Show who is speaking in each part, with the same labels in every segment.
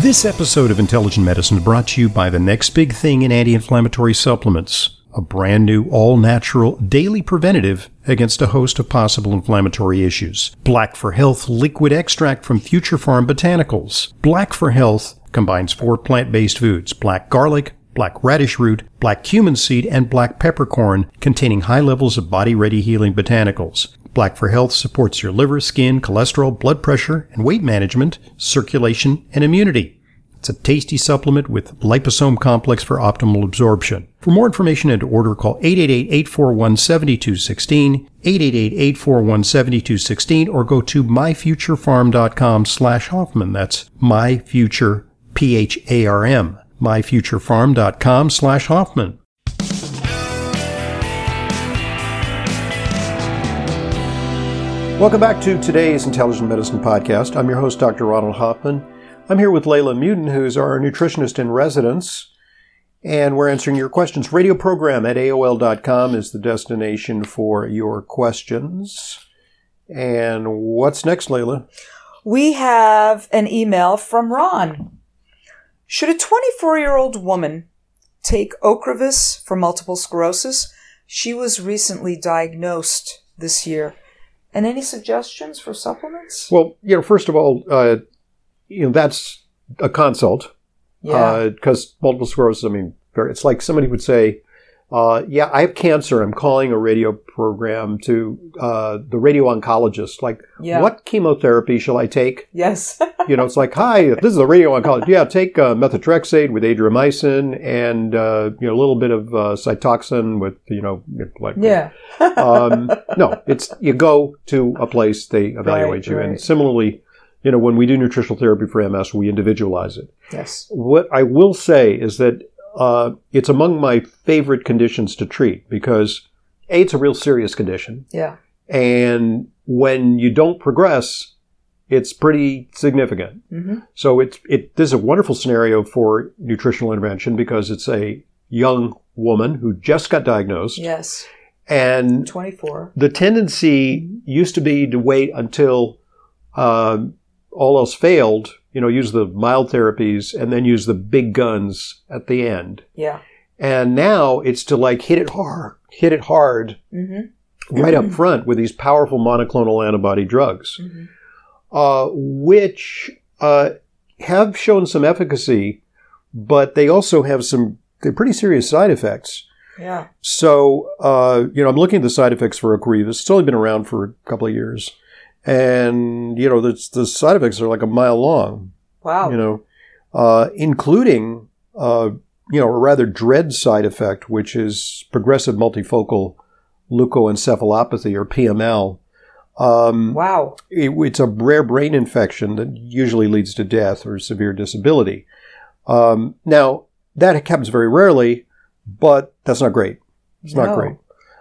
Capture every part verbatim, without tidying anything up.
Speaker 1: This episode of Intelligent Medicine is brought to you by the next big thing in anti-inflammatory supplements, a brand new all-natural daily preventative against a host of possible inflammatory issues. Black for Health liquid extract from Future Farm Botanicals. Black for Health combines four plant-based foods, black garlic, black radish root, black cumin seed, and black peppercorn, containing high levels of body-ready healing botanicals. Black for Health supports your liver, skin, cholesterol, blood pressure, and weight management, circulation, and immunity. It's a tasty supplement with liposome complex for optimal absorption. For more information and to order, call eight eight eight, eight four one, seven two one six, eight eight eight, eight four one, seven two one six, or go to myfuturefarm.com slash Hoffman. That's myfuture, P H A R M, myfuturefarm.com slash Hoffman. Welcome back to today's Intelligent Medicine Podcast. I'm your host, Doctor Ronald Hoffman. I'm here with Layla Mutin, who's our nutritionist in residence, and we're answering your questions. Radio program at A O L dot com is the destination for your questions. And what's next, Layla?
Speaker 2: We have an email from Ron. Should a twenty-four-year-old woman take Ocrevus for multiple sclerosis? She was recently diagnosed this year. And any suggestions for supplements?
Speaker 1: Well, you know, first of all, uh, you know, that's a consult.
Speaker 2: Yeah.
Speaker 1: Because uh, multiple sclerosis, I mean, it's like somebody would say, uh, yeah, I have cancer. I'm calling a radio program to uh, the radio oncologist. Like,
Speaker 2: yeah.
Speaker 1: What chemotherapy shall I take?
Speaker 2: Yes.
Speaker 1: You know, it's like, hi, this is the radio oncologist. Yeah, take uh, methotrexate with adriamycin and, uh, you know, a little bit of uh, Cytoxan with, you know, like,
Speaker 2: yeah.
Speaker 1: um, no, it's, you go to a place, they evaluate
Speaker 2: right,
Speaker 1: you.
Speaker 2: right.
Speaker 1: And similarly, you know, when we do nutritional therapy for M S, we individualize it.
Speaker 2: Yes.
Speaker 1: What I will say is that uh, it's among my favorite conditions to treat because, A, it's a real serious condition.
Speaker 2: Yeah.
Speaker 1: And when you don't progress, it's pretty significant.
Speaker 2: Mm-hmm.
Speaker 1: So it's, it, this is a wonderful scenario for nutritional intervention because it's a young woman who just got diagnosed.
Speaker 2: Yes.
Speaker 1: And
Speaker 2: twenty-four.
Speaker 1: The tendency used to be to wait until uh, all else failed, you know, use the mild therapies and then use the big guns at the end.
Speaker 2: Yeah.
Speaker 1: And now it's to like hit it hard, hit it hard
Speaker 2: mm-hmm.
Speaker 1: right up front with these powerful monoclonal antibody drugs,
Speaker 2: mm-hmm.
Speaker 1: uh, which uh, have shown some efficacy, but they also have some they're pretty serious side effects.
Speaker 2: Yeah.
Speaker 1: So, uh, you know, I'm looking at the side effects for Ocrevus. It's only been around for a couple of years. And, you know, the, the side effects are like a mile long.
Speaker 2: Wow.
Speaker 1: You know, uh, including, uh, you know, a rather dread side effect, which is progressive multifocal leukoencephalopathy, or P M L. Um,
Speaker 2: wow.
Speaker 1: It, it's a rare brain infection that usually leads to death or severe disability. Um, now, that happens very rarely, but that's not great. It's
Speaker 2: no.
Speaker 1: not great.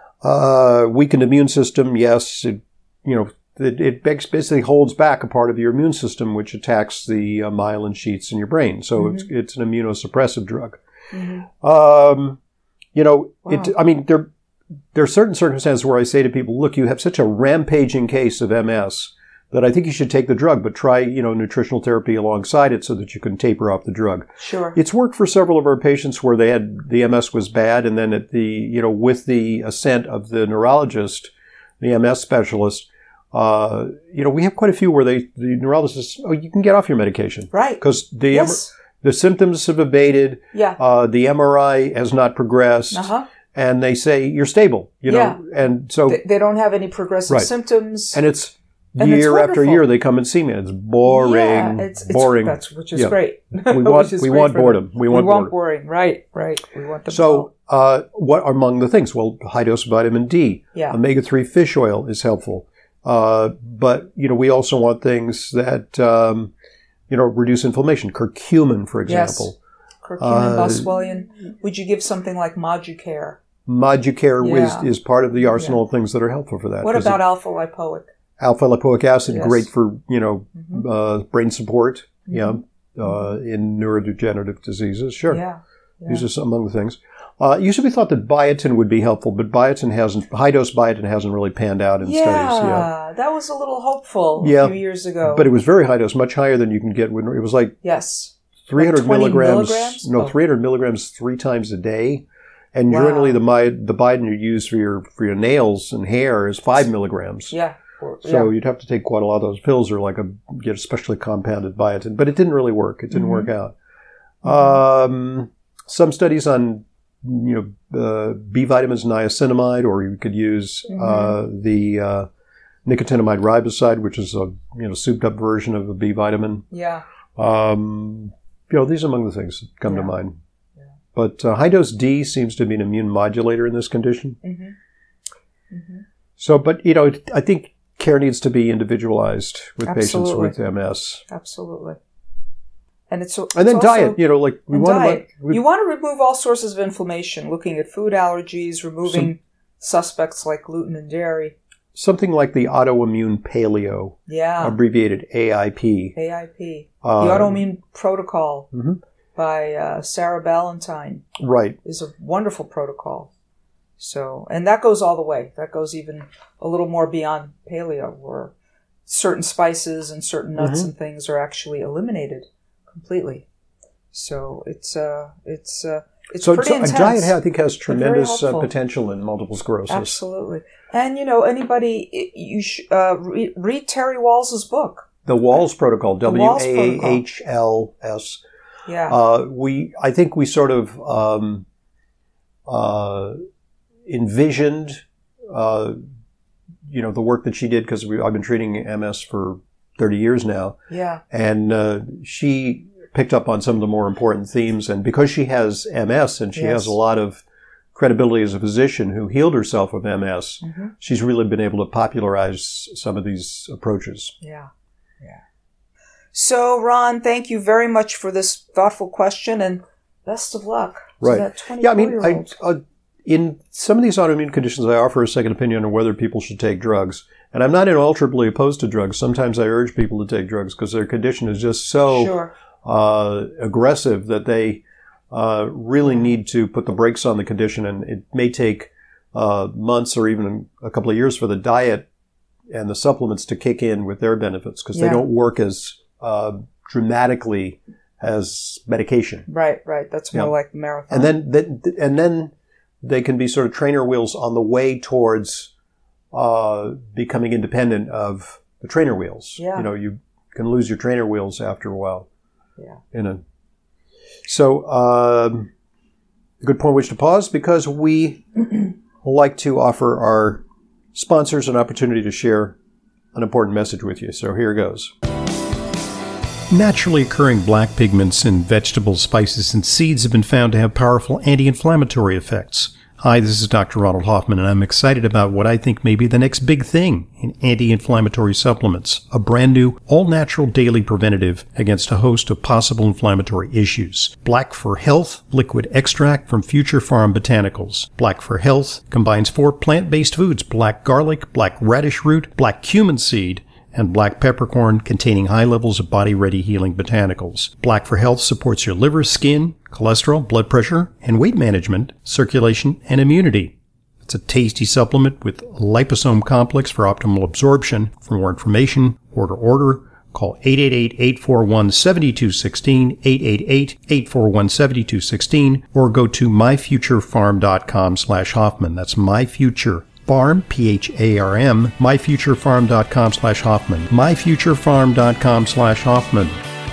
Speaker 1: Uh, weakened immune system, yes. It, you know, it, it basically holds back a part of your immune system, which attacks the uh, myelin sheaths in your brain. So mm-hmm. it's it's an immunosuppressive drug.
Speaker 2: Mm-hmm.
Speaker 1: Um, you know,
Speaker 2: wow.
Speaker 1: it. I mean, there there are certain circumstances where I say to people, look, you have such a rampaging case of M S that I think you should take the drug, but try, you know, nutritional therapy alongside it so that you can taper off the drug.
Speaker 2: Sure.
Speaker 1: It's worked for several of our patients where they had, the M S was bad, and then at the, you know, with the assent of the neurologist, the M S specialist, uh, you know, we have quite a few where they, the neurologist says, oh, you can get off your medication.
Speaker 2: Right.
Speaker 1: Because the,
Speaker 2: yes.
Speaker 1: M- the symptoms have abated.
Speaker 2: Yeah.
Speaker 1: Uh, the M R I has not progressed.
Speaker 2: Uh-huh.
Speaker 1: And they say, you're stable, you know,
Speaker 2: yeah.
Speaker 1: and so.
Speaker 2: They, they don't have any progressive right. symptoms.
Speaker 1: And it's,
Speaker 2: And
Speaker 1: year after year, they come and see me. It's boring,
Speaker 2: yeah, it's, it's,
Speaker 1: boring.
Speaker 2: That's, which is
Speaker 1: yeah.
Speaker 2: great.
Speaker 1: We want, we
Speaker 2: great
Speaker 1: want boredom.
Speaker 2: Them.
Speaker 1: We want,
Speaker 2: we want
Speaker 1: boredom.
Speaker 2: boring. Right, right. We want them.
Speaker 1: So, uh, what are among the things? Well, high dose vitamin D.
Speaker 2: Yeah.
Speaker 1: omega three fish oil is helpful. Uh, but, you know, we also want things that, um, you know, reduce inflammation. Curcumin, for example.
Speaker 2: Yes. Curcumin,
Speaker 1: uh,
Speaker 2: boswellian. Would you give something like Moducare?
Speaker 1: Moducare
Speaker 2: yeah.
Speaker 1: is, is part of the arsenal
Speaker 2: yeah.
Speaker 1: of things that are helpful for that.
Speaker 2: What about it, alpha-lipoic?
Speaker 1: Alpha-lipoic acid,
Speaker 2: yes.
Speaker 1: great for, you know,
Speaker 2: mm-hmm.
Speaker 1: uh, brain support,
Speaker 2: mm-hmm.
Speaker 1: yeah, uh, in neurodegenerative diseases. Sure.
Speaker 2: Yeah. yeah.
Speaker 1: These are some among the things. Uh, it used to be thought that biotin would be helpful, but biotin hasn't, high-dose biotin hasn't really panned out in
Speaker 2: yeah,
Speaker 1: studies. Yeah,
Speaker 2: that was a little hopeful
Speaker 1: yeah,
Speaker 2: a few years ago.
Speaker 1: But it was very high dose, much higher than you can get when it was like
Speaker 2: yes.
Speaker 1: three hundred
Speaker 2: like
Speaker 1: milligrams,
Speaker 2: milligrams.
Speaker 1: No,
Speaker 2: oh.
Speaker 1: three hundred milligrams three times a day. And
Speaker 2: Wow.
Speaker 1: generally, the the Biden you use for your for your nails and hair is five milligrams.
Speaker 2: Yeah. Or,
Speaker 1: So
Speaker 2: yeah.
Speaker 1: you'd have to take quite a lot of those pills, or like a get a specially compounded biotin. But it didn't really work. It didn't
Speaker 2: Mm-hmm.
Speaker 1: work out. Um, some studies on you know uh, B vitamins, niacinamide, or you could use
Speaker 2: Mm-hmm.
Speaker 1: uh, the uh, nicotinamide riboside, which is a you know souped up version of a B vitamin.
Speaker 2: Yeah.
Speaker 1: Um, you know, these are among the things that come
Speaker 2: Yeah.
Speaker 1: to mind.
Speaker 2: Yeah.
Speaker 1: But uh, high dose D seems to be an immune modulator in this condition.
Speaker 2: Mm-hmm. Mm-hmm.
Speaker 1: So, but you know, I think care needs to be individualized with
Speaker 2: Absolutely.
Speaker 1: patients with M S.
Speaker 2: Absolutely. And it's
Speaker 1: And
Speaker 2: it's
Speaker 1: then
Speaker 2: also-
Speaker 1: diet, you know, like we
Speaker 2: and
Speaker 1: want
Speaker 2: diet.
Speaker 1: to. We,
Speaker 2: You want to remove all sources of inflammation, looking at food allergies, removing suspects like gluten and dairy.
Speaker 1: something like the autoimmune paleo,
Speaker 2: Yeah.
Speaker 1: abbreviated A I P.
Speaker 2: A I P.
Speaker 1: Uh,
Speaker 2: the Autoimmune Protocol
Speaker 1: Mhm.
Speaker 2: by uh, Sarah Ballantyne
Speaker 1: Right.
Speaker 2: is a wonderful protocol. So, and that goes all the way. That goes even a little more beyond paleo, where certain spices and certain nuts
Speaker 1: Mhm.
Speaker 2: and things are actually eliminated completely. So it's uh, it's uh, it's
Speaker 1: So,
Speaker 2: pretty
Speaker 1: so a
Speaker 2: intense.
Speaker 1: diet, I think, has
Speaker 2: very
Speaker 1: tremendous uh,
Speaker 2: helpful.
Speaker 1: potential in multiple sclerosis.
Speaker 2: Absolutely. And you know, anybody, you sh- uh, read, read Terry Walls's book.
Speaker 1: The Walls Protocol, W
Speaker 2: Walls
Speaker 1: A
Speaker 2: Protocol.
Speaker 1: H L S.
Speaker 2: Yeah.
Speaker 1: Uh, we, I think we sort of um, uh, envisioned, uh, you know, the work that she did, because I've been treating M S for thirty years now,
Speaker 2: yeah.
Speaker 1: and uh, she picked up on some of the more important themes. And because she has M S and she
Speaker 2: Yes.
Speaker 1: has a lot of credibility as a physician who healed herself of M S,
Speaker 2: Mm-hmm.
Speaker 1: she's really been able to popularize some of these approaches.
Speaker 2: Yeah. Yeah. So, Ron, thank you very much for this thoughtful question, and best of luck to
Speaker 1: Right.
Speaker 2: that
Speaker 1: Yeah, I mean, I,
Speaker 2: twenty-four-year-old.
Speaker 1: uh, in some of these autoimmune conditions, I offer a second opinion on whether people should take drugs. And I'm not inalterably opposed to drugs. Sometimes I urge people to take drugs because their condition is just so
Speaker 2: Sure.
Speaker 1: uh, aggressive that they uh, really need to put the brakes on the condition. And it may take uh, months or even a couple of years for the diet and the supplements to kick in with their benefits, because
Speaker 2: Yeah.
Speaker 1: they don't work as uh, dramatically as medication.
Speaker 2: Right, right. That's more
Speaker 1: Yeah.
Speaker 2: like the marathon.
Speaker 1: And then, then, and then they can be sort of trainer wheels on the way towards uh, becoming independent of the trainer wheels.
Speaker 2: Yeah.
Speaker 1: You know, you can lose your trainer wheels after a while.
Speaker 2: Yeah.
Speaker 1: In a so um, a good point which to pause, because we like to offer our sponsors an opportunity to share an important message with you. So here goes. Naturally occurring black pigments in vegetables, spices, and seeds have been found to have powerful anti-inflammatory effects. Hi, this is Doctor Ronald Hoffman, and I'm excited about what I think may be the next big thing in anti-inflammatory supplements, a brand new, all-natural daily preventative against a host of possible inflammatory issues. Black for Health liquid extract from Future Farm Botanicals. Black for Health combines four plant-based foods: black garlic, black radish root, black cumin seed, and black peppercorn, containing high levels of body-ready healing botanicals. Black for Health supports your liver, skin, cholesterol, blood pressure, and weight management, circulation, and immunity. It's a tasty supplement with liposome complex for optimal absorption. For more information, order order. Call eight eight eight, eight four one, seven two one six, eight eight eight, eight four one, seven two one six, or go to myfuturefarm.com slash Hoffman. That's myfuture. Farm, P H A R M, myfuturefarm.com slash Hoffman. myfuturefarm.com slash Hoffman.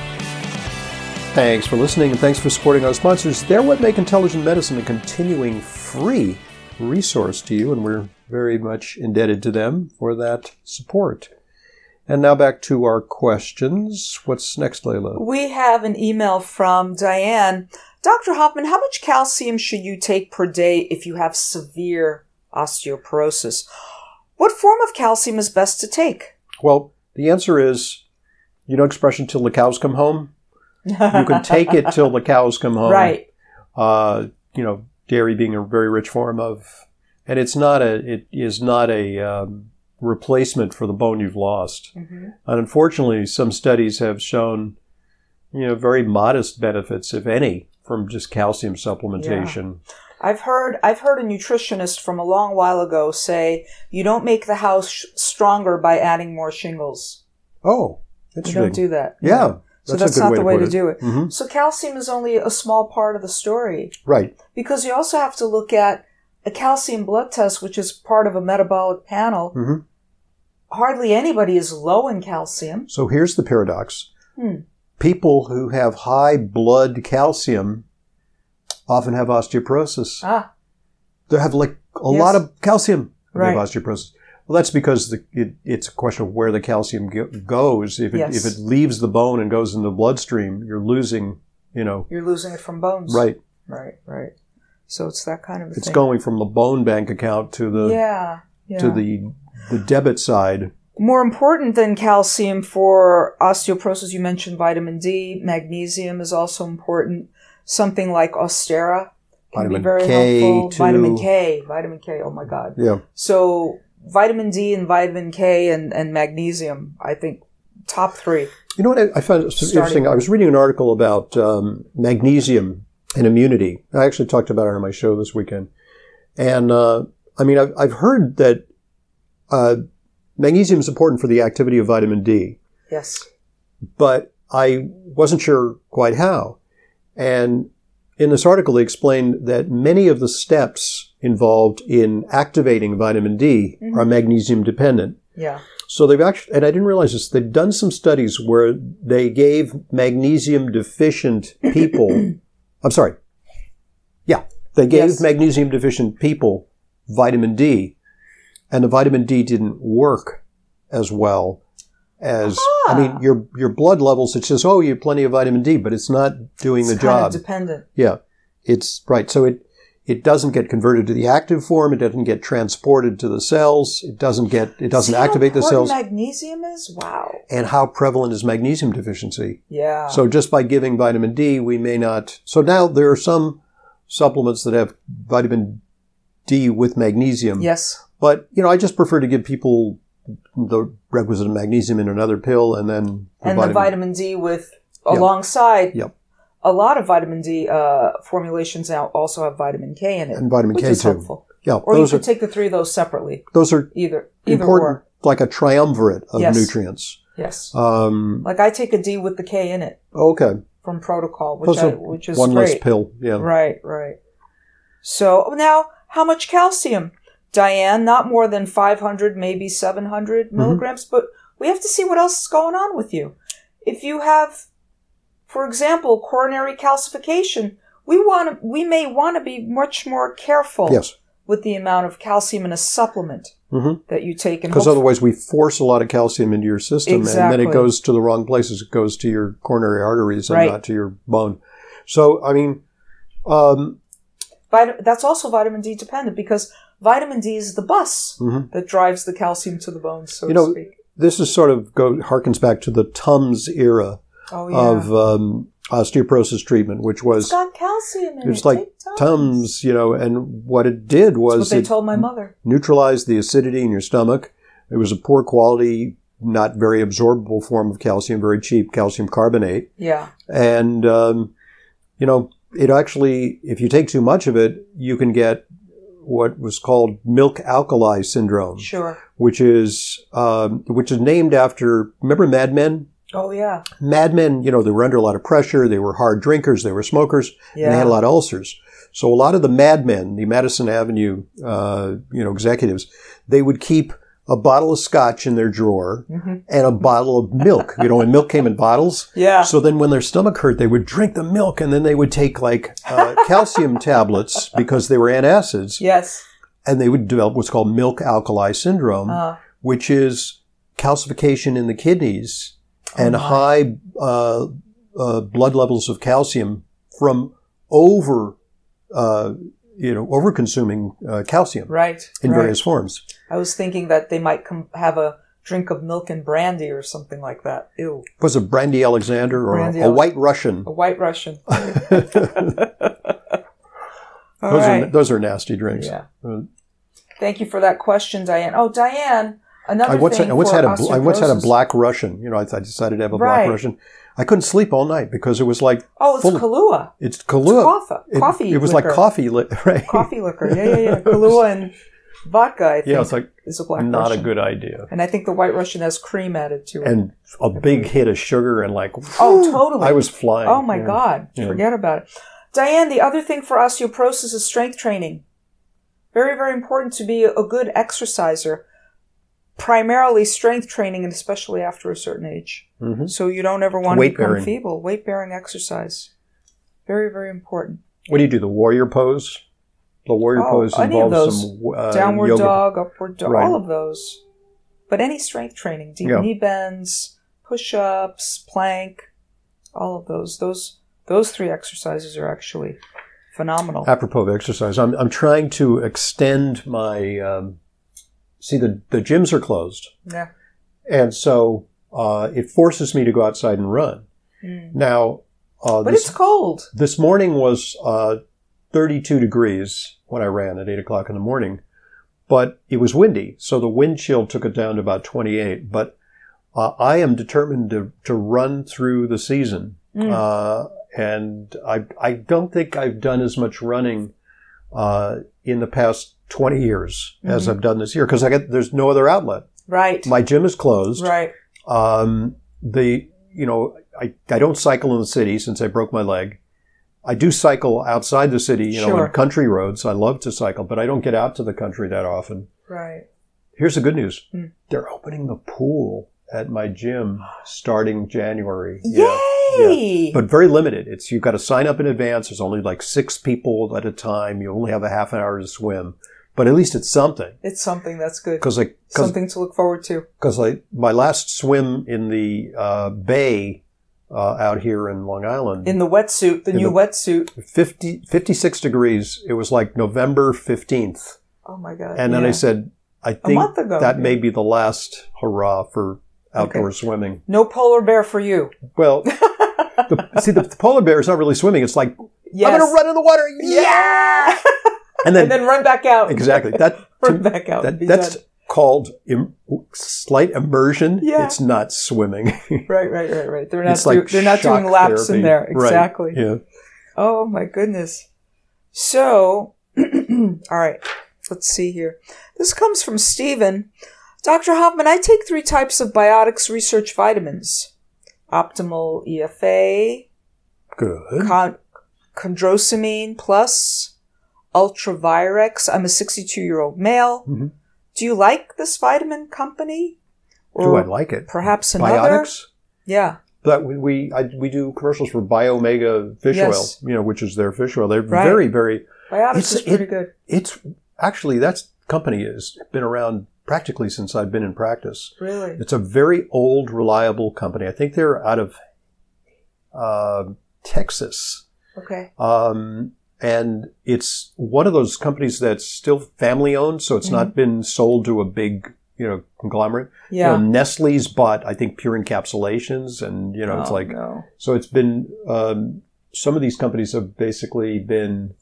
Speaker 1: Thanks for listening, and thanks for supporting our sponsors. They're what make intelligent medicine a continuing free resource to you, and we're very much indebted to them for that support. And now back to our questions. What's next, Layla?
Speaker 2: We have an email from Diane. Doctor Hoffman, how much calcium should you take per day if you have severe osteoporosis? What form of calcium is best to take?
Speaker 1: Well, the answer is, you know, expression till the cows come home. You can take it till the cows come home.
Speaker 2: Right.
Speaker 1: Uh, you know, dairy being a very rich form of, and it's not a, it is not a um, replacement for the bone you've lost.
Speaker 2: Mm-hmm.
Speaker 1: And unfortunately, some studies have shown, you know, very modest benefits, if any, from just calcium supplementation.
Speaker 2: Yeah. I've heard I've heard a nutritionist from a long while ago say you don't make the house sh- stronger by adding more shingles.
Speaker 1: Oh,
Speaker 2: You
Speaker 1: interesting.
Speaker 2: don't do that.
Speaker 1: Yeah.
Speaker 2: So that's,
Speaker 1: that's a good
Speaker 2: not
Speaker 1: way
Speaker 2: the
Speaker 1: to
Speaker 2: way
Speaker 1: put
Speaker 2: to
Speaker 1: it.
Speaker 2: do it.
Speaker 1: Mm-hmm.
Speaker 2: So calcium is only a small part of the story.
Speaker 1: Right.
Speaker 2: Because you also have to look at a calcium blood test, which is part of a metabolic panel.
Speaker 1: Mm-hmm.
Speaker 2: Hardly anybody is low in calcium.
Speaker 1: So here's the paradox.
Speaker 2: Hmm.
Speaker 1: People who have high blood calcium often have osteoporosis.
Speaker 2: Ah.
Speaker 1: They have like a
Speaker 2: Yes.
Speaker 1: lot of calcium. They
Speaker 2: Right.
Speaker 1: have osteoporosis. Well, that's because the, it, it's a question of where the calcium go- goes. If it,
Speaker 2: Yes.
Speaker 1: if it leaves the bone and goes in the bloodstream, you're losing, you know.
Speaker 2: You're losing it from bones.
Speaker 1: Right.
Speaker 2: Right, right. So it's that kind of a
Speaker 1: It's
Speaker 2: thing.
Speaker 1: going from the bone bank account to the
Speaker 2: yeah, yeah.
Speaker 1: to the the debit side.
Speaker 2: More important than calcium for osteoporosis, you mentioned vitamin D. Magnesium is also important. Something like Ostera can
Speaker 1: Vitamin
Speaker 2: be very
Speaker 1: K,
Speaker 2: helpful.
Speaker 1: too.
Speaker 2: Vitamin K. Vitamin K, oh my God.
Speaker 1: Yeah.
Speaker 2: So vitamin D and vitamin K and, and magnesium, I think, top three.
Speaker 1: You know what I, I found
Speaker 2: Starting
Speaker 1: interesting? I
Speaker 2: point.
Speaker 1: was reading an article about um, magnesium and immunity. I actually talked about it on my show this weekend. And, uh, I mean, I've, I've heard that uh, magnesium is important for the activity of vitamin D,
Speaker 2: Yes.
Speaker 1: but I wasn't sure quite how. And in this article, they explained that many of the steps involved in activating vitamin D
Speaker 2: Mhm.
Speaker 1: are magnesium dependent.
Speaker 2: Yeah.
Speaker 1: So they've actually, and I didn't realize this, they've done some studies where they gave magnesium deficient people, I'm sorry, yeah, they gave
Speaker 2: Yes.
Speaker 1: magnesium deficient people vitamin D, and the vitamin D didn't work as well as,
Speaker 2: Ah.
Speaker 1: I mean, your your blood levels, it says, oh, you have plenty of vitamin D, but it's not doing
Speaker 2: It's
Speaker 1: the
Speaker 2: kind
Speaker 1: job.
Speaker 2: of dependent.
Speaker 1: Yeah, it's right. So it it doesn't get converted to the active form. It doesn't get transported to the cells. It doesn't get. It doesn't
Speaker 2: See how
Speaker 1: activate the
Speaker 2: important
Speaker 1: cells.
Speaker 2: magnesium is? Wow.
Speaker 1: And how prevalent is magnesium deficiency?
Speaker 2: Yeah.
Speaker 1: So just by giving vitamin D, we may not. So now there are some supplements that have vitamin D with magnesium.
Speaker 2: yes.
Speaker 1: But you know, I just prefer to give people the requisite magnesium in another pill, and then
Speaker 2: And the vitamin D with alongside.
Speaker 1: Yep.
Speaker 2: A lot of vitamin D uh, formulations now also have vitamin K in it,
Speaker 1: and vitamin
Speaker 2: which
Speaker 1: K
Speaker 2: is
Speaker 1: too.
Speaker 2: helpful.
Speaker 1: Yeah,
Speaker 2: Or you
Speaker 1: those
Speaker 2: could
Speaker 1: are
Speaker 2: take the three of those separately.
Speaker 1: those are
Speaker 2: Either, either
Speaker 1: important,
Speaker 2: or.
Speaker 1: like a triumvirate of
Speaker 2: Yes.
Speaker 1: nutrients.
Speaker 2: Yes.
Speaker 1: Um,
Speaker 2: Like I take a D with the K in it
Speaker 1: okay,
Speaker 2: from Protocol, which
Speaker 1: those
Speaker 2: I,
Speaker 1: are
Speaker 2: which is
Speaker 1: one
Speaker 2: great.
Speaker 1: less pill. Yeah,
Speaker 2: Right, right. So now, how much calcium? Diane, not more than five hundred, maybe seven hundred
Speaker 1: Mm-hmm.
Speaker 2: milligrams, but we have to see what else is going on with you. If you have, for example, coronary calcification, we want to, we may want to be much more careful
Speaker 1: yes,
Speaker 2: with the amount of calcium in a supplement
Speaker 1: Mhm.
Speaker 2: that you take. And
Speaker 1: because
Speaker 2: hope-
Speaker 1: otherwise we force a lot of calcium into your system, and then
Speaker 2: Exactly.
Speaker 1: it goes to the wrong places. It goes to your coronary arteries and
Speaker 2: Right.
Speaker 1: not to your bone. So, I mean, um,
Speaker 2: Vit- that's also vitamin D dependent because vitamin D is the bus
Speaker 1: Mhm.
Speaker 2: that drives the calcium to the bones, so
Speaker 1: You
Speaker 2: to
Speaker 1: know,
Speaker 2: speak.
Speaker 1: this is sort of go harkens back to the Tums era
Speaker 2: Oh, yeah.
Speaker 1: of um, osteoporosis treatment, which
Speaker 2: It's
Speaker 1: was
Speaker 2: got calcium in
Speaker 1: it was
Speaker 2: it.
Speaker 1: like
Speaker 2: Take Tums.
Speaker 1: Tums, you know, and what it did
Speaker 2: That's
Speaker 1: was
Speaker 2: what they
Speaker 1: it
Speaker 2: told my mother.
Speaker 1: neutralized the acidity in your stomach. It was a poor quality, not very absorbable form of calcium, very cheap calcium carbonate.
Speaker 2: Yeah.
Speaker 1: And, um, you know, it actually, if you take too much of it, you can get what was called milk alkali syndrome,
Speaker 2: Sure.
Speaker 1: which is, um, which is named after, remember Mad Men?
Speaker 2: Oh, yeah.
Speaker 1: Mad Men, you know, they were under a lot of pressure. They were hard drinkers. They were smokers. And they had a
Speaker 2: Yeah.
Speaker 1: lot of ulcers. So a lot of the Mad Men, the Madison Avenue, uh, you know, executives, they would keep a bottle of scotch in their drawer
Speaker 2: hmm
Speaker 1: and a bottle of milk. You know, and milk came in bottles.
Speaker 2: Yeah.
Speaker 1: So then when their stomach hurt, they would drink the milk, and then they would take like uh, calcium tablets because they were antacids,
Speaker 2: Yes.
Speaker 1: and they would develop what's called milk alkali syndrome,
Speaker 2: Uh,
Speaker 1: which is calcification in the kidneys and
Speaker 2: Oh, my.
Speaker 1: high uh, uh, blood levels of calcium from over, uh, you know, over consuming uh, calcium
Speaker 2: right.
Speaker 1: in
Speaker 2: right.
Speaker 1: various forms.
Speaker 2: I was thinking that they might com- have a drink of milk and brandy or something like that. Ew.
Speaker 1: Was it Brandy Alexander or
Speaker 2: Brandy
Speaker 1: a,
Speaker 2: Ale-
Speaker 1: White Russian?
Speaker 2: A white Russian. All
Speaker 1: Those
Speaker 2: right.
Speaker 1: are those are nasty drinks.
Speaker 2: Yeah.
Speaker 1: Uh,
Speaker 2: Thank you for that question, Diane. Oh, Diane, another
Speaker 1: I once,
Speaker 2: thing
Speaker 1: I once
Speaker 2: for
Speaker 1: had a bl- I once had a
Speaker 2: osteoporosis-
Speaker 1: black Russian. You know, I, I decided to have a
Speaker 2: Right.
Speaker 1: black Russian. I couldn't sleep all night because it was like
Speaker 2: Oh, it's
Speaker 1: full of-
Speaker 2: Kahlua.
Speaker 1: it's Kahlua.
Speaker 2: It's coffee.
Speaker 1: It,
Speaker 2: coffee
Speaker 1: it was
Speaker 2: liquor.
Speaker 1: like coffee, li- right?
Speaker 2: Coffee liquor. Yeah, yeah, yeah. Kahlua and Vodka, I think,
Speaker 3: Yeah, it's like
Speaker 2: is a Black
Speaker 3: not
Speaker 2: Russian.
Speaker 3: a good idea.
Speaker 2: And I think the White Russian has cream added to it.
Speaker 3: And a big hit of sugar and like,
Speaker 2: oh,
Speaker 3: whew,
Speaker 2: totally.
Speaker 3: I was flying.
Speaker 2: Oh, my
Speaker 3: yeah.
Speaker 2: God.
Speaker 3: Yeah.
Speaker 2: Forget about it. Diane, the other thing for osteoporosis is strength training. Very, very important to be a good exerciser. Primarily strength training, and especially after a certain age.
Speaker 3: Mm-hmm.
Speaker 2: So you don't ever want to
Speaker 3: Weight
Speaker 2: become
Speaker 3: bearing.
Speaker 2: feeble. Weight-bearing exercise. Very, very important.
Speaker 3: What do you do? The warrior pose? The warrior
Speaker 2: Oh,
Speaker 3: pose
Speaker 2: any of
Speaker 3: involves
Speaker 2: those.
Speaker 3: some uh,
Speaker 2: Downward
Speaker 3: yoga.
Speaker 2: dog, upward dog,
Speaker 3: Right.
Speaker 2: all of those. But any strength training, deep
Speaker 3: Yeah.
Speaker 2: knee bends, push-ups, plank, all of those. Those those three exercises are actually phenomenal.
Speaker 3: Apropos of exercise, I'm I'm trying to extend my. Um, see, the the gyms are closed,
Speaker 2: Yeah.
Speaker 3: and so uh, it forces me to go outside and run.
Speaker 2: Mm.
Speaker 3: Now, uh,
Speaker 2: But
Speaker 3: this,
Speaker 2: it's cold.
Speaker 3: this morning was uh, thirty-two degrees when I ran at eight o'clock in the morning, but it was windy, so the wind chill took it down to about twenty-eight. But uh, I am determined to to run through the season.
Speaker 2: Mm.
Speaker 3: Uh, and I I don't think I've done as much running uh, in the past twenty years as
Speaker 2: Mhm.
Speaker 3: I've done this year because I get there's no other outlet.
Speaker 2: Right.
Speaker 3: My gym is closed.
Speaker 2: Right.
Speaker 3: Um, the you know I I don't cycle in the city since I broke my leg. I do cycle outside the city, you know,
Speaker 2: Sure.
Speaker 3: on country roads. I love to cycle, but I don't get out to the country that often.
Speaker 2: Right.
Speaker 3: Here's the good news:
Speaker 2: Hmm.
Speaker 3: they're opening the pool at my gym starting January.
Speaker 2: Yay!
Speaker 3: But very limited. It's you've got to sign up in advance. There's only like six people at a time. You only have a half an hour to swim, but at least it's something.
Speaker 2: It's something that's good.
Speaker 3: Because like because
Speaker 2: Something to look forward to.
Speaker 3: like my last swim in the uh, bay uh, out here in Long Island,
Speaker 2: In the wetsuit, the
Speaker 3: In
Speaker 2: new
Speaker 3: the-
Speaker 2: wetsuit.
Speaker 3: fifty, fifty-six degrees. It was like November fifteenth,
Speaker 2: Oh my God.
Speaker 3: and then
Speaker 2: yeah.
Speaker 3: I said, I think
Speaker 2: month ago,
Speaker 3: that
Speaker 2: yeah.
Speaker 3: may be the last hurrah for outdoor
Speaker 2: Okay.
Speaker 3: swimming.
Speaker 2: No polar bear for you.
Speaker 3: Well, the, see, the, the polar bear is not really swimming. It's like
Speaker 2: Yes.
Speaker 3: I'm going to run in the water,
Speaker 2: Yeah!
Speaker 3: and then
Speaker 2: and then run back out.
Speaker 3: exactly that.
Speaker 2: Run back out.
Speaker 3: That,
Speaker 2: Be
Speaker 3: that's
Speaker 2: done.
Speaker 3: called Im- slight immersion.
Speaker 2: Yeah.
Speaker 3: It's not swimming.
Speaker 2: Right, right, right, right. They're not,
Speaker 3: It's like
Speaker 2: do- they're not
Speaker 3: shock
Speaker 2: doing laps
Speaker 3: therapy.
Speaker 2: in there.
Speaker 3: Right.
Speaker 2: Exactly.
Speaker 3: Yeah.
Speaker 2: Oh my goodness. So, all right, let's see here. This comes from Stephen. Doctor Hoffman, I take three types of Biotics Research vitamins. Optimal E F A,
Speaker 3: Good.
Speaker 2: Con- Chondrosamine Plus, Ultravirex. I'm a sixty-two-year-old male.
Speaker 3: Mhm.
Speaker 2: Do you like this vitamin company?
Speaker 3: Do I like it?
Speaker 2: Perhaps another?
Speaker 3: Biotics?
Speaker 2: Yeah.
Speaker 3: But we we, I, we do commercials for Biomega fish
Speaker 2: Yes.
Speaker 3: oil, you know, which is their fish oil. They're
Speaker 2: Right.
Speaker 3: very, very.
Speaker 2: Biotics
Speaker 3: It's-
Speaker 2: is pretty
Speaker 3: it-
Speaker 2: good.
Speaker 3: It's actually that company has been around practically since I've been in practice.
Speaker 2: Really?
Speaker 3: It's a very old, reliable company. I think they're out of uh, Texas.
Speaker 2: Okay.
Speaker 3: Um, and it's one of those companies that's still family owned, so it's
Speaker 2: Mm-hmm.
Speaker 3: not been sold to a big, you know, conglomerate.
Speaker 2: Yeah.
Speaker 3: You know, Nestle's bought, I think, Pure Encapsulations, and you know, it's
Speaker 2: Oh,
Speaker 3: like
Speaker 2: no.
Speaker 3: so. It's been um, some of these companies have basically been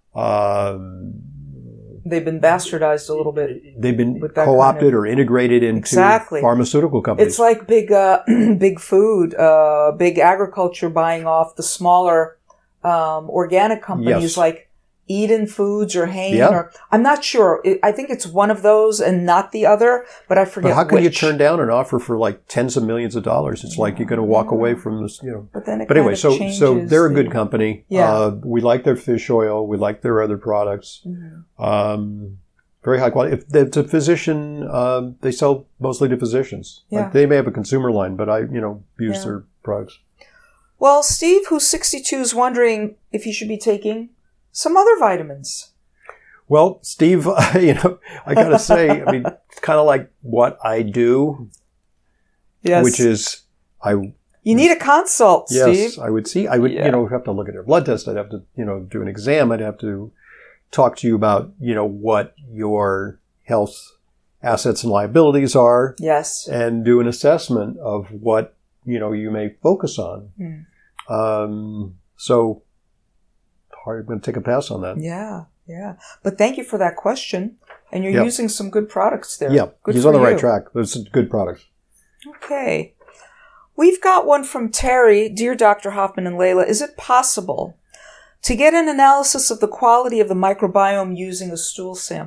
Speaker 3: um,
Speaker 2: They've been bastardized a little bit.
Speaker 3: they've been
Speaker 2: With that
Speaker 3: co-opted
Speaker 2: kind of-
Speaker 3: or integrated into
Speaker 2: Exactly.
Speaker 3: pharmaceutical companies.
Speaker 2: It's like big, uh, big food, uh, big agriculture buying off the smaller um, organic companies
Speaker 3: Yes.
Speaker 2: like Eden Foods or Hain.
Speaker 3: Yeah.
Speaker 2: Or I'm not sure. It, I think it's one of those and not the other, but I forget
Speaker 3: but how can you
Speaker 2: which.
Speaker 3: turn down an offer for like tens of millions of dollars? It's like you're going to walk away from this, you know.
Speaker 2: But then it
Speaker 3: But anyway,
Speaker 2: kind
Speaker 3: so
Speaker 2: of changes
Speaker 3: so they're a
Speaker 2: the-
Speaker 3: good company.
Speaker 2: Yeah.
Speaker 3: Uh, we like their fish oil. We like their other products.
Speaker 2: Mm-hmm.
Speaker 3: Um, very high quality. If it's a physician, um, they sell mostly to physicians.
Speaker 2: Yeah.
Speaker 3: Like they may have a consumer line, but I, you know, use
Speaker 2: Yeah.
Speaker 3: their products.
Speaker 2: Well, Steve, who's sixty-two, is wondering if he should be taking some other vitamins.
Speaker 3: Well, Steve, you know, I got to say, I mean, it's kind of like what I do,
Speaker 2: Yes.
Speaker 3: which is I
Speaker 2: You need a consult,
Speaker 3: Yes,
Speaker 2: Steve.
Speaker 3: I would see. I would,
Speaker 2: Yeah.
Speaker 3: you know, have to look at your blood test. I'd have to, you know, do an exam. I'd have to talk to you about, you know, what your health assets and liabilities are,
Speaker 2: Yes.
Speaker 3: and do an assessment of what, you know, you may focus on.
Speaker 2: Mm.
Speaker 3: Um, so, hard, I'm going to take a pass on that.
Speaker 2: Yeah, yeah. But thank you for that question. And you're
Speaker 3: Yep.
Speaker 2: using some good products there.
Speaker 3: Yeah,
Speaker 2: Good
Speaker 3: he's
Speaker 2: for
Speaker 3: on the
Speaker 2: you.
Speaker 3: right track. Those are good products.
Speaker 2: Okay. We've got one from Terry. Dear Doctor Hoffman and Layla, is it possible to get an analysis of the quality of the microbiome using a stool sample?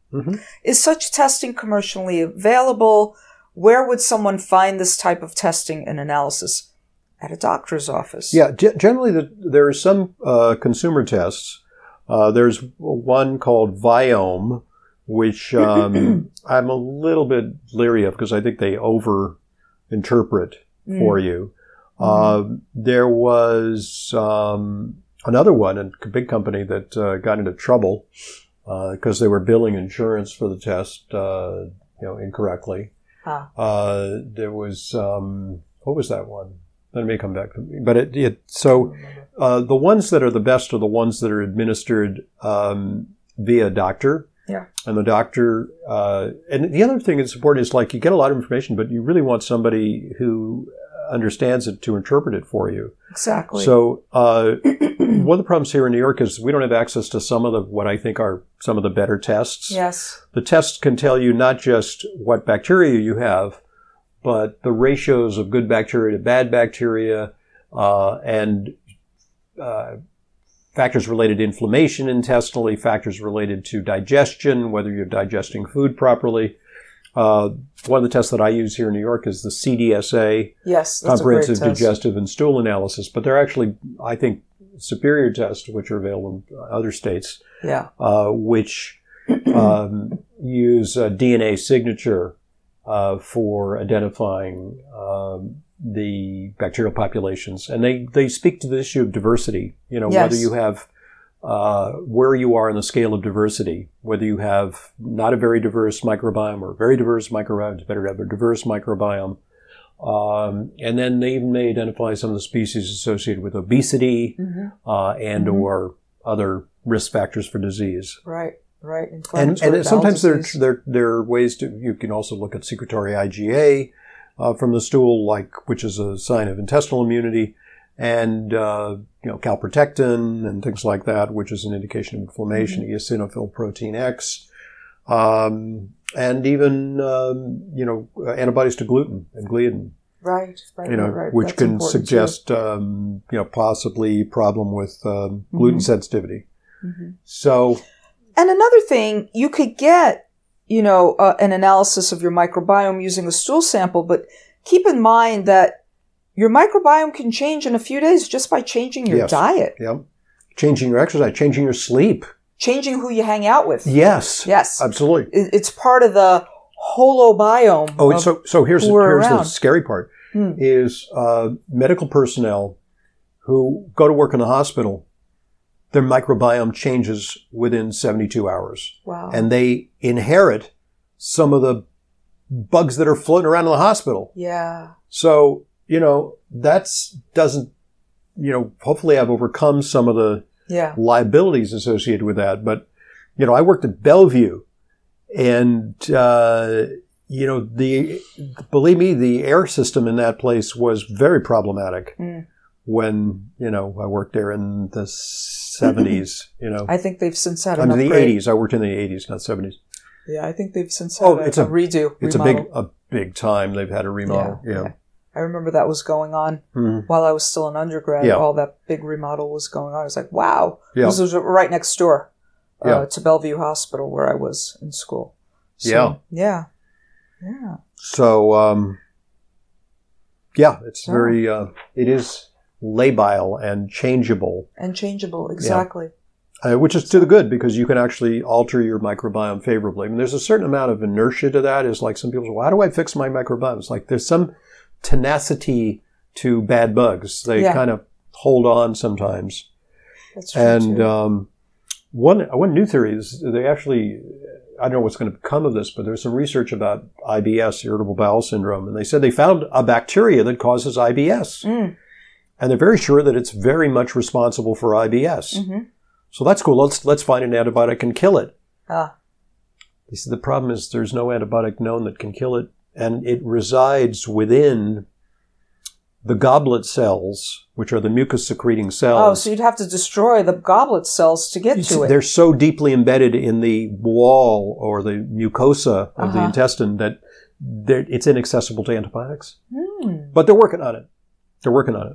Speaker 3: Mm-hmm.
Speaker 2: Is such testing commercially available? Where would someone find this type of testing and analysis? At a doctor's office.
Speaker 3: Yeah, g- generally the, there are some uh, consumer tests. Uh, there's one called Viome, which um, I'm a little bit leery of because I think they over-interpret mm. for you. Mm-hmm. Uh, there was um, another one, a big company that uh, got into trouble because uh, they were billing insurance for the test, uh, you know, incorrectly. Huh. Uh, there was um, what was that one? That may come back to me. But it, it so uh, the ones that are the best are the ones that are administered um, via doctor.
Speaker 2: Yeah.
Speaker 3: And the doctor, uh, and the other thing that's important is like you get a lot of information, but you really want somebody who understands it to interpret it for you.
Speaker 2: Exactly.
Speaker 3: So uh, one of the problems here in New York is we don't have access to some of the, what I think are some of the better tests.
Speaker 2: Yes.
Speaker 3: The tests can tell you not just what bacteria you have, but the ratios of good bacteria to bad bacteria, uh, and, uh, factors related to inflammation intestinally, factors related to digestion, whether you're digesting food properly. Uh, one of the tests that I use here in New York is the C D S A,
Speaker 2: yes, that's
Speaker 3: Comprehensive
Speaker 2: a great test.
Speaker 3: Digestive and Stool Analysis, but they're actually, I think, superior tests, which are available in other states,
Speaker 2: yeah,
Speaker 3: uh, which um, use a D N A signature uh, for identifying um, the bacterial populations, and they, they speak to the issue of diversity. You know,
Speaker 2: yes.
Speaker 3: whether you have uh, where you are in the scale of diversity, whether you have not a very diverse microbiome or a very diverse microbiome. It's better to have a diverse microbiome. Um, and then they even may identify some of the species associated with obesity mm-hmm. uh, and mm-hmm. or other risk factors for disease.
Speaker 2: Right. Right.
Speaker 3: And, and sometimes there, there, there are ways to, you can also look at secretory IgA uh, from the stool, like, which is a sign of intestinal immunity, and, uh, you know, calprotectin and things like that, which is an indication of inflammation, mm-hmm. eosinophil protein X, um, and even, um, you know, antibodies to gluten and gliadin.
Speaker 2: Right, right,
Speaker 3: you know,
Speaker 2: right, right.
Speaker 3: which
Speaker 2: That's
Speaker 3: can suggest, um, you know, possibly problem with um, mm-hmm. gluten sensitivity.
Speaker 2: Mm-hmm.
Speaker 3: So...
Speaker 2: And another thing, you could get, you know, uh, an analysis of your microbiome using a stool sample, but keep in mind that your microbiome can change in a few days just by changing your
Speaker 3: yes.
Speaker 2: diet.
Speaker 3: Yep. Changing your exercise, changing your sleep.
Speaker 2: Changing who you hang out with.
Speaker 3: Yes.
Speaker 2: Yes.
Speaker 3: Absolutely.
Speaker 2: It's part of the holobiome.
Speaker 3: Oh, so so here's, here's the scary part,
Speaker 2: hmm.
Speaker 3: is uh, medical personnel who go to work in the hospital, their microbiome changes within seventy-two hours.
Speaker 2: Wow.
Speaker 3: And they inherit some of the bugs that are floating around in the hospital.
Speaker 2: Yeah.
Speaker 3: So, you know, that's doesn't, you know, hopefully I've overcome some of the
Speaker 2: yeah.
Speaker 3: liabilities associated with that. But, you know, I worked at Bellevue and, uh, you know, the, believe me, the air system in that place was very problematic. Mm. When, you know, I worked there in the seventies, you know.
Speaker 2: I think they've since had
Speaker 3: an
Speaker 2: upgrade.
Speaker 3: In the eighties. I worked in the eighties, not seventies.
Speaker 2: Yeah, I think they've since had
Speaker 3: oh,
Speaker 2: a,
Speaker 3: it's a,
Speaker 2: a redo,
Speaker 3: It's
Speaker 2: remodel.
Speaker 3: a big, a big time they've had a remodel, yeah.
Speaker 2: yeah.
Speaker 3: yeah.
Speaker 2: I remember that was going on mm-hmm. while I was still an undergrad.
Speaker 3: Yeah.
Speaker 2: All that big remodel was going on. I was like, wow.
Speaker 3: Yeah.
Speaker 2: This was right next door uh,
Speaker 3: yeah.
Speaker 2: to Bellevue Hospital where I was in school. So,
Speaker 3: yeah.
Speaker 2: Yeah. Yeah.
Speaker 3: So, um, yeah, it's so. very, uh, it is... labile and changeable.
Speaker 2: And changeable, exactly.
Speaker 3: Yeah. Uh, which is to the good because you can actually alter your microbiome favorably. I mean, there's a certain amount of inertia to that. It's like some people say, well, how do I fix my microbiome? It's like there's some tenacity to bad bugs. They yeah. kind of hold on sometimes.
Speaker 2: That's true.
Speaker 3: And
Speaker 2: too.
Speaker 3: Um, one, one new theory is they actually, I don't know what's going to come of this, but there's some research about I B S, irritable bowel syndrome, and they said they found a bacteria that causes I B S.
Speaker 2: Mm.
Speaker 3: And they're very sure that it's very much responsible for I B S.
Speaker 2: Mm-hmm.
Speaker 3: So that's cool. Let's let's find an antibiotic and kill it.
Speaker 2: Ah.
Speaker 3: They said the problem is there's no antibiotic known that can kill it, and it resides within the goblet cells, which are the mucus-secreting cells.
Speaker 2: Oh, so you'd have to destroy the goblet cells to get
Speaker 3: it's,
Speaker 2: to it.
Speaker 3: They're so deeply embedded in the wall or the mucosa of uh-huh. the intestine that it's inaccessible to antibiotics.
Speaker 2: Mm.
Speaker 3: But they're working on it. They're working on it.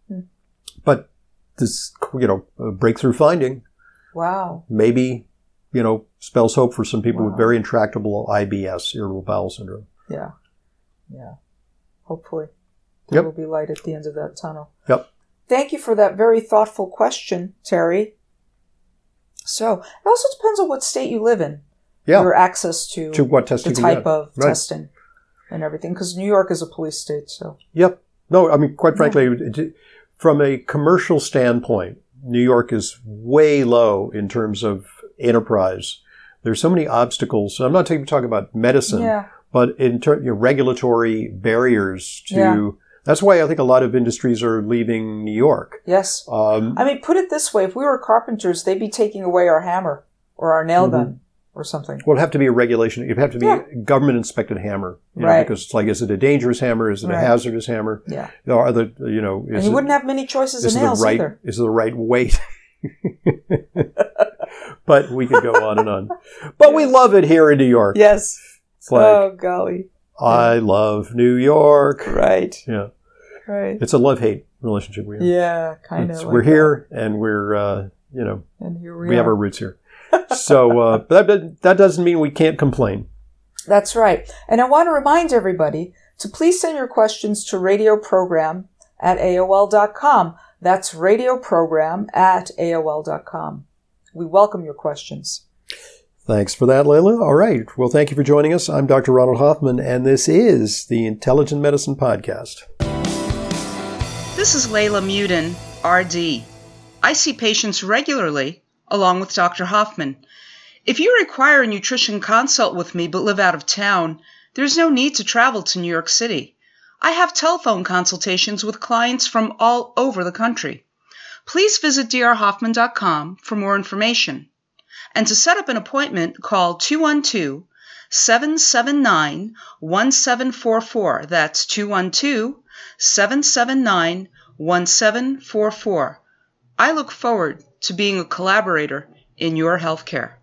Speaker 3: But this, you know, a breakthrough finding.
Speaker 2: Wow.
Speaker 3: Maybe, you know, spells hope for some people
Speaker 2: Wow.
Speaker 3: with very intractable I B S, irritable bowel syndrome.
Speaker 2: Yeah. Yeah. Hopefully there
Speaker 3: Yep.
Speaker 2: will be light at the end of that tunnel.
Speaker 3: Yep.
Speaker 2: Thank you for that very thoughtful question, Terry. So, it also depends on what state you live in.
Speaker 3: Yeah.
Speaker 2: Your access to,
Speaker 3: To what testing
Speaker 2: the
Speaker 3: you
Speaker 2: type
Speaker 3: get.
Speaker 2: of
Speaker 3: Right.
Speaker 2: testing and everything. Because New York is a police state, so.
Speaker 3: Yep. No, I mean, quite frankly, it, from a commercial standpoint, New York is way low in terms of enterprise. There's so many obstacles. I'm not talking, talking about medicine,
Speaker 2: Yeah.
Speaker 3: but in terms of regulatory barriers to.
Speaker 2: Yeah.
Speaker 3: That's why I think a lot of industries are leaving New York.
Speaker 2: Yes.
Speaker 3: Um,
Speaker 2: I mean, put it this way. If we were carpenters, they'd be taking away our hammer or our nail
Speaker 3: Mhm.
Speaker 2: gun or something.
Speaker 3: Well, it'd have to be a regulation. It'd have to be
Speaker 2: Yeah.
Speaker 3: a government-inspected hammer, you know,
Speaker 2: Right.
Speaker 3: because it's like, is it a dangerous hammer? Is it
Speaker 2: Right.
Speaker 3: a hazardous hammer?
Speaker 2: Yeah.
Speaker 3: Are the, you know, is
Speaker 2: And you
Speaker 3: it,
Speaker 2: wouldn't have many choices of
Speaker 3: is it
Speaker 2: nails
Speaker 3: the right,
Speaker 2: either.
Speaker 3: is it the right weight? But we could go on and on. But we love it here in New York.
Speaker 2: Yes.
Speaker 3: It's like,
Speaker 2: Oh, golly.
Speaker 3: I love New York.
Speaker 2: Right.
Speaker 3: Yeah.
Speaker 2: Right.
Speaker 3: It's a love-hate relationship we have.
Speaker 2: Yeah, kind
Speaker 3: It's-
Speaker 2: of.
Speaker 3: we're here and we're, uh, you know,
Speaker 2: And here we,
Speaker 3: we
Speaker 2: are.
Speaker 3: have our roots here. So, uh, but that, that doesn't mean we can't complain.
Speaker 2: That's right. And I want to remind everybody to please send your questions to radioprogram at A O L dot com. That's radioprogram at A O L dot com. We welcome your questions.
Speaker 3: Thanks for that, Layla. All right. Well, thank you for joining us. I'm Doctor Ronald Hoffman, and this is the Intelligent Medicine Podcast.
Speaker 4: This is Layla Muden, R D. I see patients regularly, along with Doctor Hoffman. If you require a nutrition consult with me but live out of town, there's no need to travel to New York City. I have telephone consultations with clients from all over the country. Please visit d r hoffman dot com for more information. And to set up an appointment, call two one two, seven seven nine, one seven four four. That's two one two, seven seven nine, one seven four four. I look forward to being a collaborator in your healthcare.